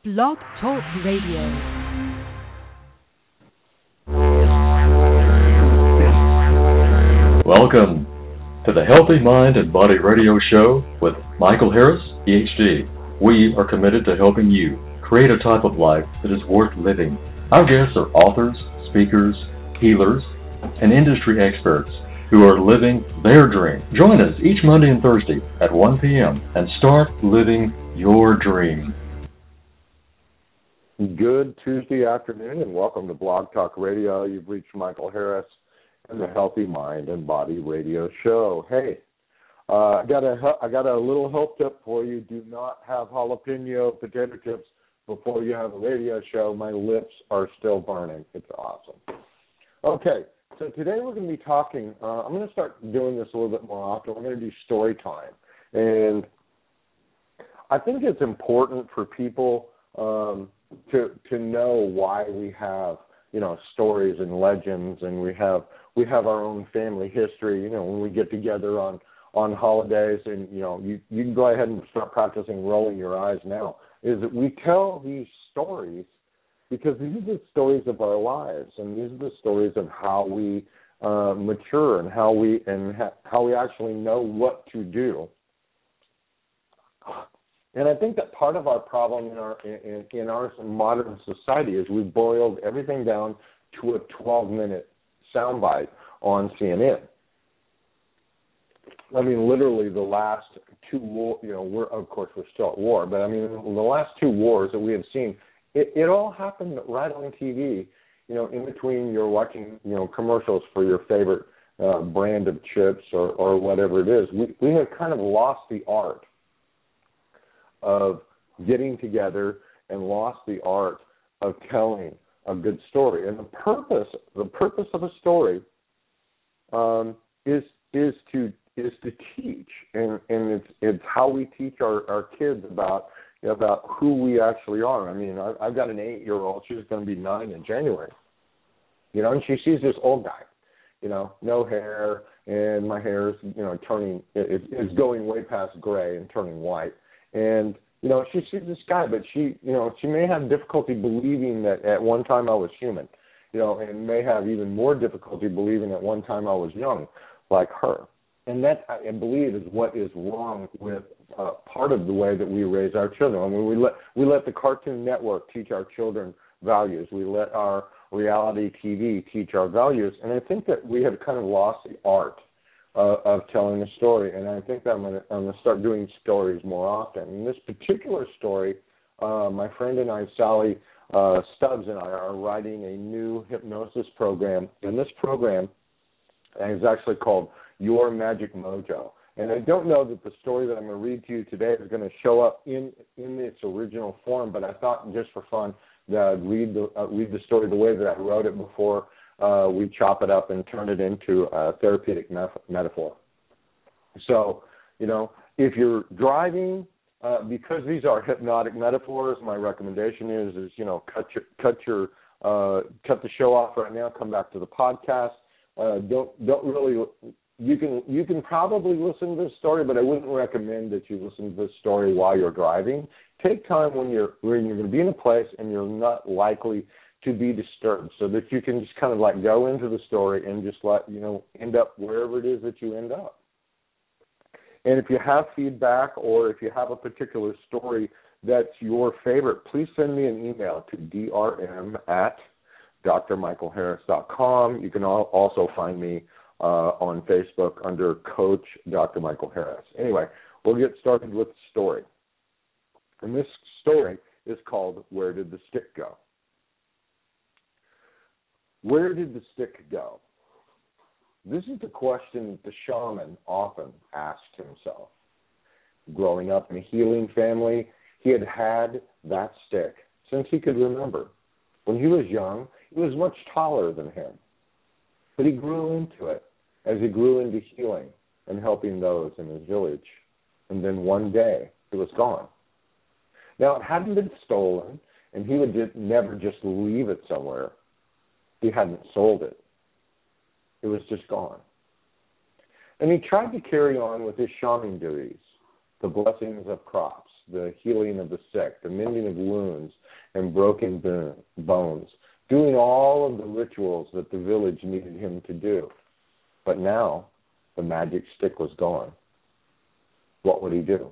Blog Talk Radio. Welcome to the Healthy Mind and Body Radio Show with Michael Harris, PhD. We are committed to helping you create a type of life that is worth living. Our guests are authors, speakers, healers, and industry experts who are living their dream. Join us each Monday and Thursday at 1 p.m. and start living your dream. Good Tuesday afternoon and welcome to Blog Talk Radio. You've reached Michael Harris and the Healthy Mind and Body Radio Show. Hey, I got a little health tip for you. Do not have jalapeno potato chips before you have a radio show. My lips are still burning. It's awesome. Okay, so today we're going to be talking, I'm going to start doing this a little bit more often. We're going to do story time. And I think it's important for people to know why we have, stories and legends, and we have our own family history, when we get together on holidays, and, you can go ahead and start practicing rolling your eyes now, is that we tell these stories because these are the stories of our lives, and these are the stories of how we mature and how we actually know what to do. And I think that part of our problem in our modern society is we've boiled everything down to a 12-minute soundbite on CNN. I mean, literally the last two wars, we're still at war, but I mean, the last two wars that we have seen, it all happened right on TV, in between you're watching, commercials for your favorite brand of chips or whatever it is. We have kind of lost the art of getting together and lost the art of telling a good story. And the purpose of a story is to teach, and it's how we teach our kids about who we actually are. I mean, I've got an 8-year-old. She's going to be 9 in January. And she sees this old guy, no hair, and my hair is turning, it's going way past gray and turning white. And, she sees this guy, but she may have difficulty believing that at one time I was human, and may have even more difficulty believing at one time I was young, like her. And that, I believe, is what is wrong with part of the way that we raise our children. I mean, we let the Cartoon Network teach our children values. We let our reality TV teach our values. And I think that we have kind of lost the art of telling a story, and I think that I'm going to start doing stories more often. In this particular story, my friend and I, Sally Stubbs and I, are writing a new hypnosis program, and this program is actually called Your Magic Mojo. And I don't know that the story that I'm going to read to you today is going to show up in its original form, but I thought just for fun that I'd read the story the way that I wrote it before we chop it up and turn it into a therapeutic metaphor. So, if you're driving, because these are hypnotic metaphors, my recommendation is cut the show off right now. Come back to the podcast. Don't really. You can probably listen to this story, but I wouldn't recommend that you listen to this story while you're driving. Take time when you're going to be in a place and you're not likely to be disturbed, so that you can just kind of go into the story and just end up wherever it is that you end up. And if you have feedback or if you have a particular story that's your favorite, please send me an email to drm@drmichaelharris.com. You can also find me on Facebook under Coach Dr. Michael Harris. Anyway, we'll get started with the story. And this story is called Where Did the Stick Go? Where did the stick go? This is the question that the shaman often asked himself. Growing up in a healing family, he had that stick since he could remember. When he was young, it was much taller than him. But he grew into it as he grew into healing and helping those in his village. And then one day, it was gone. Now, it hadn't been stolen, and he would never just leave it somewhere. He hadn't sold it. It was just gone. And he tried to carry on with his shaman duties, the blessings of crops. the healing of the sick, the mending of wounds and broken bones, doing all of the rituals that the village needed him to do. But now the magic stick was gone. What would he do?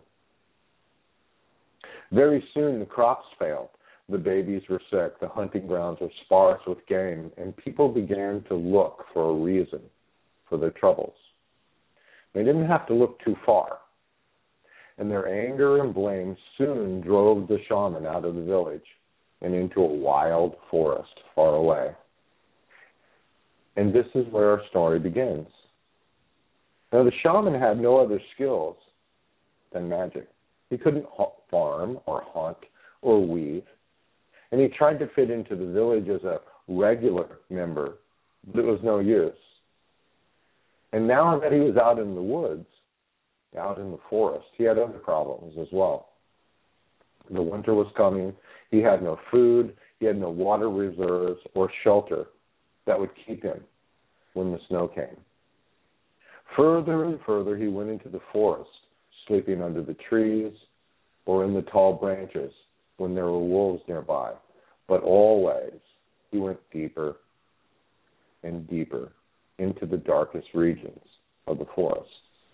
Very soon the crops failed. The babies were sick. The hunting grounds were sparse with game, and people began to look for a reason for their troubles. They didn't have to look too far. And their anger and blame soon drove the shaman out of the village and into a wild forest far away. And this is where our story begins. Now, the shaman had no other skills than magic. He couldn't farm or hunt or weave. And he tried to fit into the village as a regular member, but it was no use. And now that he was out in the woods, out in the forest, he had other problems as well. The winter was coming. He had no food. He had no water reserves or shelter that would keep him when the snow came. Further and further he went into the forest, sleeping under the trees or in the tall branches when there were wolves nearby. But always he went deeper and deeper into the darkest regions of the forest.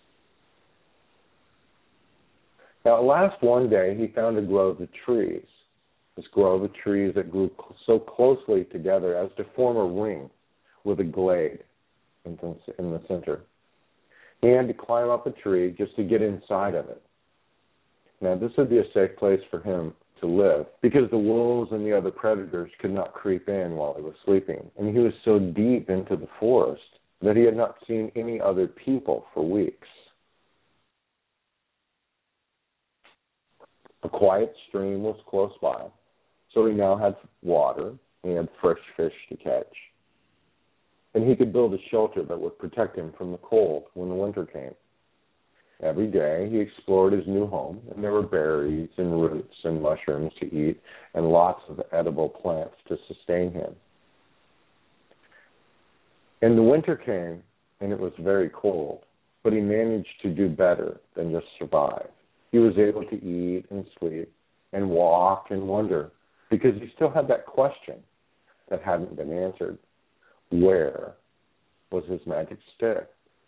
Now, at last one day, he found a grove of trees, this grove of trees that grew so closely together as to form a ring with a glade in the center. He had to climb up a tree just to get inside of it. Now, this would be a safe place for him to live because the wolves and the other predators could not creep in while he was sleeping. And he was so deep into the forest that he had not seen any other people for weeks. A quiet stream was close by, so he now had water, and he had fresh fish to catch. And he could build a shelter that would protect him from the cold when the winter came. Every day he explored his new home, and there were berries and roots and mushrooms to eat and lots of edible plants to sustain him. And the winter came, and it was very cold, but he managed to do better than just survive. He was able to eat and sleep and walk and wonder because he still had that question that hadn't been answered. Where was his magic stick?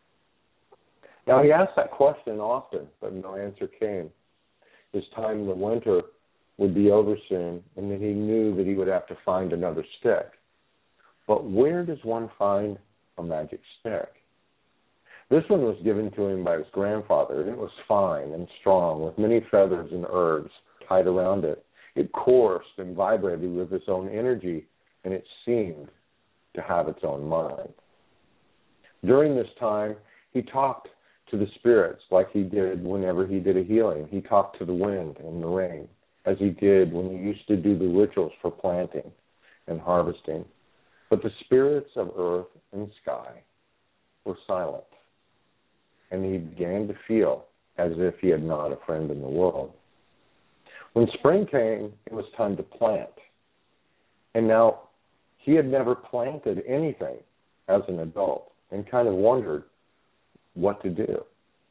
Now, he asked that question often, but no answer came. His time in the winter would be over soon, and then he knew that he would have to find another stick. But where does one find a magic stick? This one was given to him by his grandfather, and it was fine and strong, with many feathers and herbs tied around it. It coursed and vibrated with its own energy, and it seemed to have its own mind. During this time, he talked to the spirits like he did whenever he did a healing. He talked to the wind and the rain, as he did when he used to do the rituals for planting and harvesting. But the spirits of earth and sky were silent, and he began to feel as if he had not a friend in the world. When spring came, it was time to plant. And now he had never planted anything as an adult and kind of wondered what to do.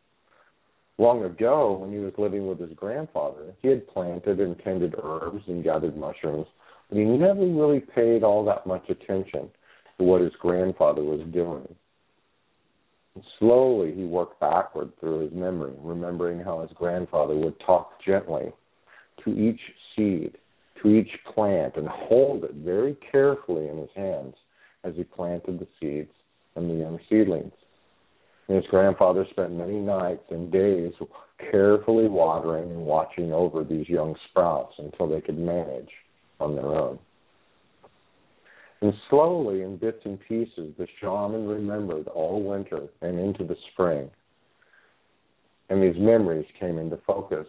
Long ago, when he was living with his grandfather, he had planted and tended herbs and gathered mushrooms, but he never really paid all that much attention to what his grandfather was doing. And slowly, he worked backward through his memory, remembering how his grandfather would talk gently to each seed, to each plant, and hold it very carefully in his hands as he planted the seeds and the young seedlings. And his grandfather spent many nights and days carefully watering and watching over these young sprouts until they could manage on their own. And slowly, in bits and pieces, the shaman remembered all winter and into the spring. And these memories came into focus.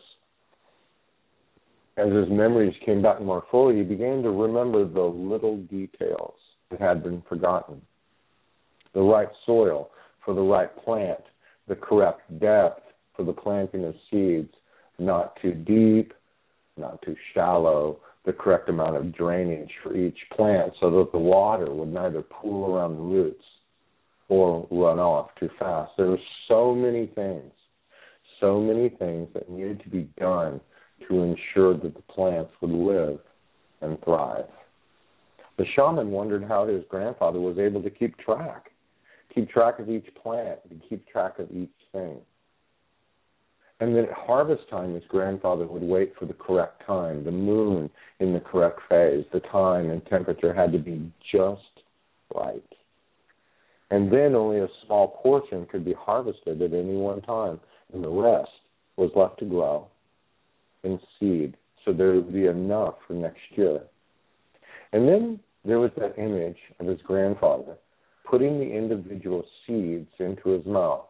As his memories came back more fully, he began to remember the little details that had been forgotten. The right soil for the right plant, the correct depth for the planting of seeds, not too deep, not too shallow, the correct amount of drainage for each plant so that the water would neither pool around the roots or run off too fast. There were so many things that needed to be done to ensure that the plants would live and thrive. The shaman wondered how his grandfather was able to keep track of each plant, to keep track of each thing. And then at harvest time, his grandfather would wait for the correct time, the moon in the correct phase. The time and temperature had to be just right. And then only a small portion could be harvested at any one time, and the rest was left to grow and seed, so there would be enough for next year. And then there was that image of his grandfather putting the individual seeds into his mouth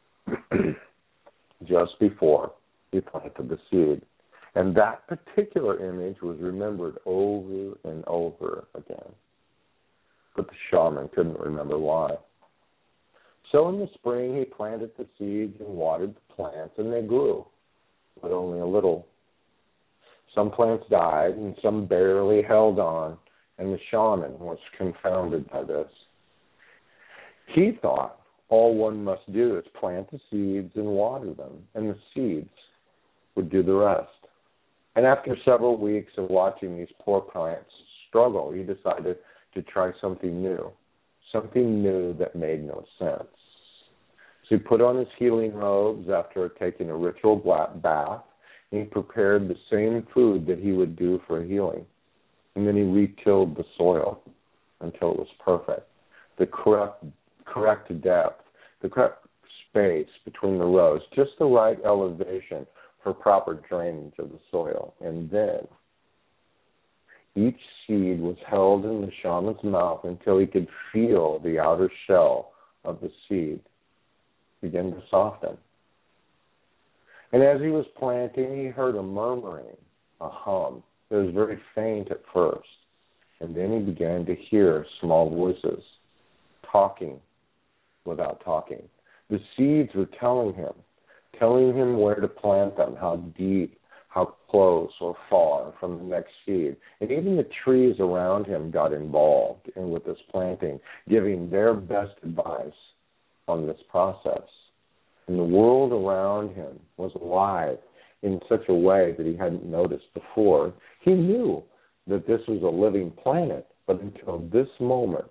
just before he planted the seed. And that particular image was remembered over and over again. But the shaman couldn't remember why. So in the spring, he planted the seeds and watered the plants, and they grew, but only a little. Some plants died, and some barely held on, and the shaman was confounded by this. He thought all one must do is plant the seeds and water them, and the seeds would do the rest. And after several weeks of watching these poor plants struggle, he decided to try something new that made no sense. So he put on his healing robes after taking a ritual bath, and he prepared the same food that he would do for healing. And then he retilled the soil until it was perfect. The correct depth, the correct space between the rows, just the right elevation for proper drainage of the soil. And then each seed was held in the shaman's mouth until he could feel the outer shell of the seed begin to soften. And as he was planting, he heard a murmuring, a hum. It was very faint at first, and then he began to hear small voices talking without talking. The seeds were telling him where to plant them, how deep, how close or far from the next seed. And even the trees around him got involved with this planting, giving their best advice on this process. And the world around him was alive in such a way that he hadn't noticed before. He knew that this was a living planet, but until this moment,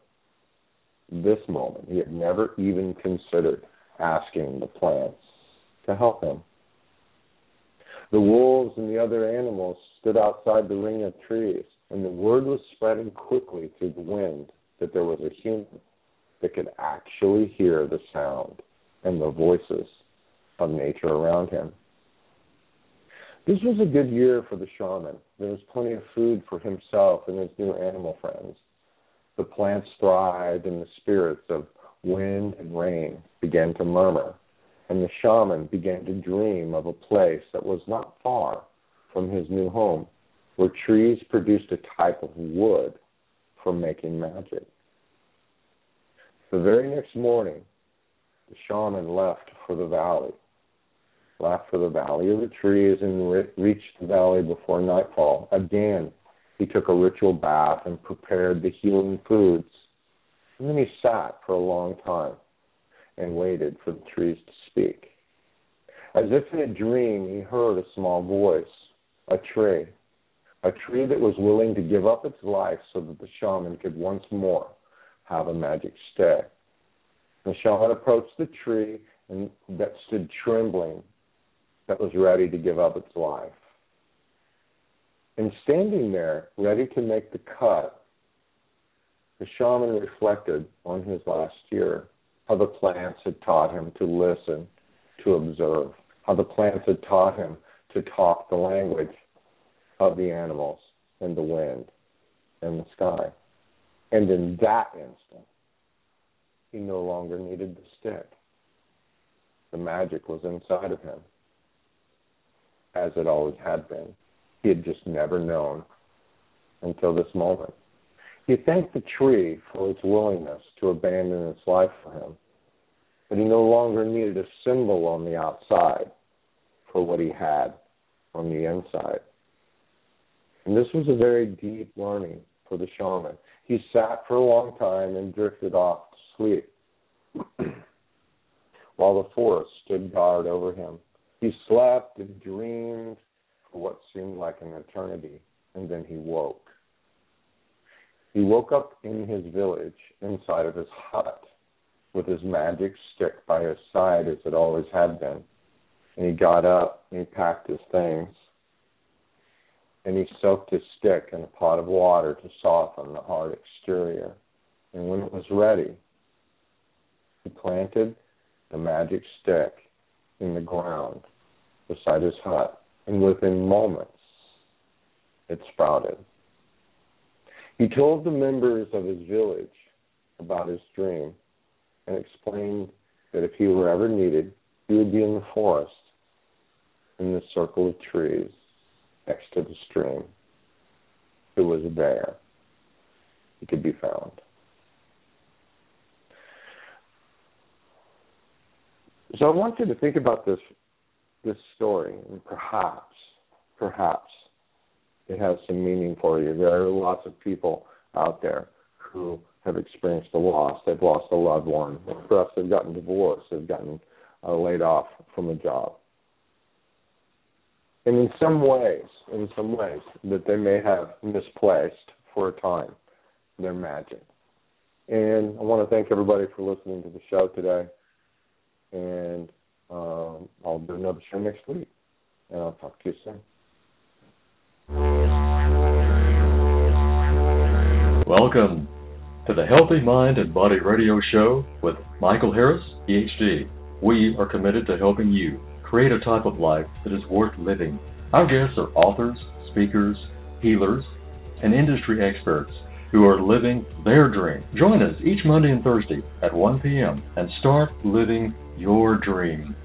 he had never even considered asking the plants to help him. The wolves and the other animals stood outside the ring of trees, and the word was spreading quickly through the wind that there was a human that could actually hear the sound and the voices of nature around him. This was a good year for the shaman. There was plenty of food for himself and his new animal friends. The plants thrived, and the spirits of wind and rain began to murmur, and the shaman began to dream of a place that was not far from his new home, where trees produced a type of wood for making magic. The very next morning, the shaman left for the valley of the trees, and reached the valley before nightfall. Again, he took a ritual bath and prepared the healing foods. And then he sat for a long time and waited for the trees to speak. As if in a dream, he heard a small voice, a tree that was willing to give up its life so that the shaman could once more have a magic stick. The shaman approached the tree and that stood trembling, that was ready to give up its life. And standing there, ready to make the cut, the shaman reflected on his last year, how the plants had taught him to listen, to observe, how the plants had taught him to talk the language of the animals and the wind and the sky. And in that instant, he no longer needed the stick. The magic was inside of him, as it always had been. He had just never known until this moment. He thanked the tree for its willingness to abandon its life for him, but he no longer needed a symbol on the outside for what he had on the inside. And this was a very deep learning for the shaman. He sat for a long time and drifted off to sleep while the forest stood guard over him. He slept and dreamed for what seemed like an eternity, and then he woke. He woke up in his village, inside of his hut, with his magic stick by his side as it always had been. And he got up and he packed his things. And he soaked his stick in a pot of water to soften the hard exterior. And when it was ready, he planted the magic stick in the ground beside his hut. And within moments, it sprouted. He told the members of his village about his dream and explained that if he were ever needed, he would be in the forest, in the circle of trees, next to the stream. It was there. He could be found. So I want you to think about this story, and perhaps it has some meaning for you. There are lots of people out there who have experienced a loss. They've lost a loved one. Perhaps they've gotten divorced. They've gotten laid off from a job. And in some ways, that they may have misplaced for a time their magic. And I want to thank everybody for listening to the show today. And I'll do another show next week. And I'll talk to you soon. Welcome to the Healthy Mind and Body Radio Show with Michael Harris, PhD. We are committed to helping you create a type of life that is worth living. Our guests are authors, speakers, healers, and industry experts who are living their dream. Join us each Monday and Thursday at 1 p.m. and start living your dream.